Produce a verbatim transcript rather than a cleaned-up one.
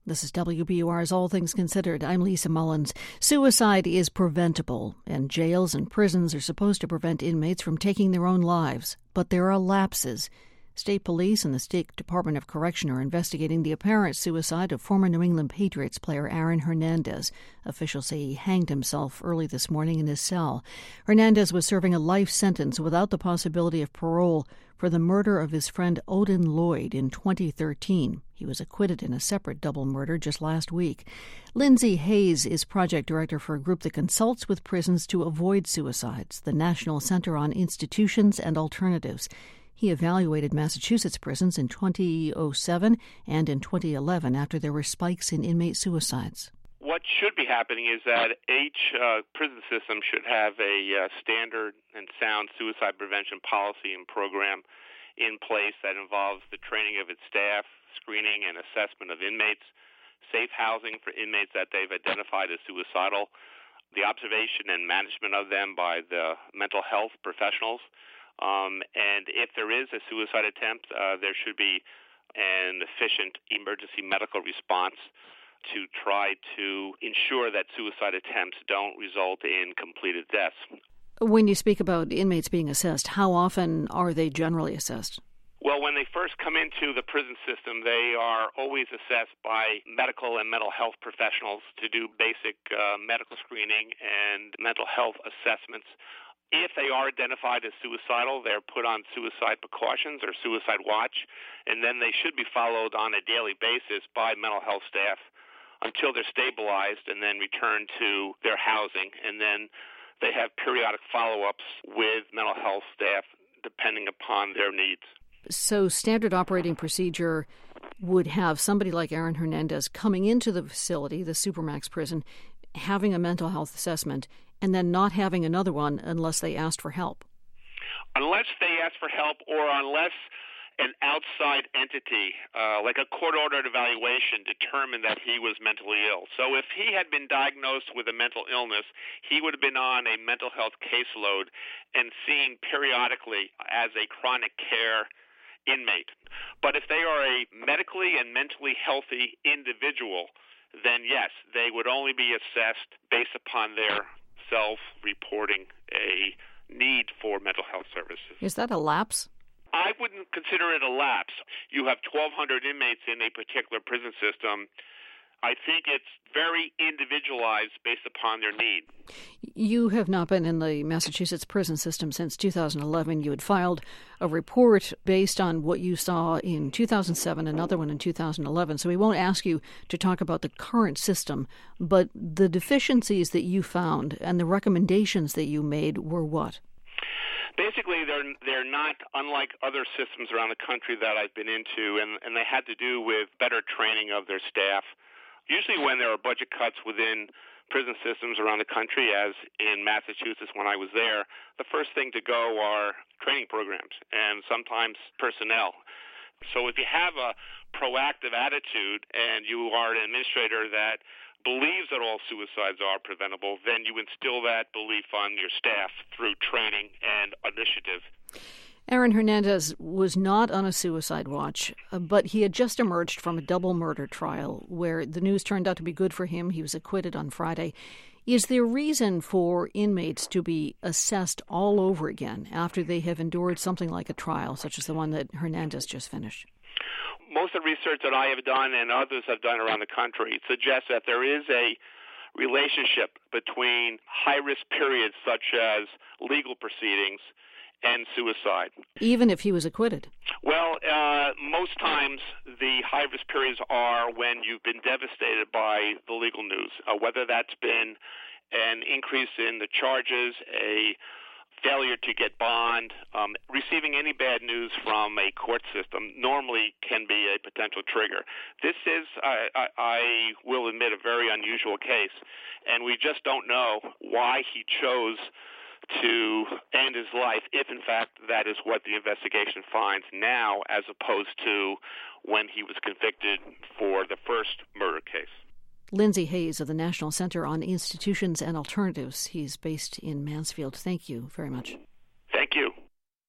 This is W B U R's All Things Considered. I'm Lisa Mullins. Suicide is preventable, and jails and prisons are supposed to prevent inmates from taking their own lives. But there are lapses. State police and the State Department of Correction are investigating the apparent suicide of former New England Patriots player Aaron Hernandez. Officials say he hanged himself early this morning in his cell. Hernandez was serving a life sentence without the possibility of parole for the murder of his friend Odin Lloyd in twenty thirteen. He was acquitted in a separate double murder just last week. Lindsay Hayes is project director for a group that consults with prisons to avoid suicides, the National Center on Institutions and Alternatives. He evaluated Massachusetts prisons in two thousand seven and in twenty eleven after there were spikes in inmate suicides. What should be happening is that each uh, prison system should have a uh, standard and sound suicide prevention policy and program in place that involves the training of its staff, screening and assessment of inmates, safe housing for inmates that they've identified as suicidal, the observation and management of them by the mental health professionals. Um, and if there is a suicide attempt, uh, there should be an efficient emergency medical response to try to ensure that suicide attempts don't result in completed deaths. When you speak about inmates being assessed, how often are they generally assessed? Well, when they first come into the prison system, they are always assessed by medical and mental health professionals to do basic uh, medical screening and mental health assessments. If they are identified as suicidal, they're put on suicide precautions or suicide watch, and then they should be followed on a daily basis by mental health staff until they're stabilized and then returned to their housing. And then they have periodic follow-ups with mental health staff depending upon their needs. So standard operating procedure would have somebody like Aaron Hernandez coming into the facility, the Supermax prison, having a mental health assessment, and then not having another one unless they asked for help. Unless they ask for help or unless an outside entity, uh, like a court-ordered evaluation, determined that he was mentally ill. So if he had been diagnosed with a mental illness, he would have been on a mental health caseload and seen periodically as a chronic care inmate. But if they are a medically and mentally healthy individual, then yes, they would only be assessed based upon their self-reporting a need for mental health services. Is that a lapse? I wouldn't consider it a lapse. You have twelve hundred inmates in a particular prison system. I think it's very individualized based upon their need. You have not been in the Massachusetts prison system since two thousand eleven. You had filed a report based on what you saw in two thousand seven, another one in two thousand eleven. So we won't ask you to talk about the current system, but the deficiencies that you found and the recommendations that you made were what? Basically, they're they're not unlike other systems around the country that I've been into, and, and they had to do with better training of their staff. Usually when there are budget cuts within prison systems around the country, as in Massachusetts when I was there, the first thing to go are training programs and sometimes personnel. So if you have a proactive attitude and you are an administrator that believes that all suicides are preventable, then you instill that belief on your staff through training and initiative. Aaron Hernandez was not on a suicide watch, but he had just emerged from a double murder trial where the news turned out to be good for him. He was acquitted on Friday. Is there reason for inmates to be assessed all over again after they have endured something like a trial, such as the one that Hernandez just finished? Most of the research that I have done and others have done around the country suggests that there is a relationship between high-risk periods such as legal proceedings and suicide. Even if he was acquitted? Well, uh, most times the high-risk periods are when you've been devastated by the legal news, uh, whether that's been an increase in the charges, a failure to get bond, um, receiving any bad news from a court system normally can be a potential trigger. This is, I, I, I will admit, a very unusual case, and we just don't know why he chose to end his life, if in fact that is what the investigation finds now, as opposed to when he was convicted for the first murder case. Lindsay Hayes of the National Center on Institutions and Alternatives. He's based in Mansfield. Thank you very much. Thank you.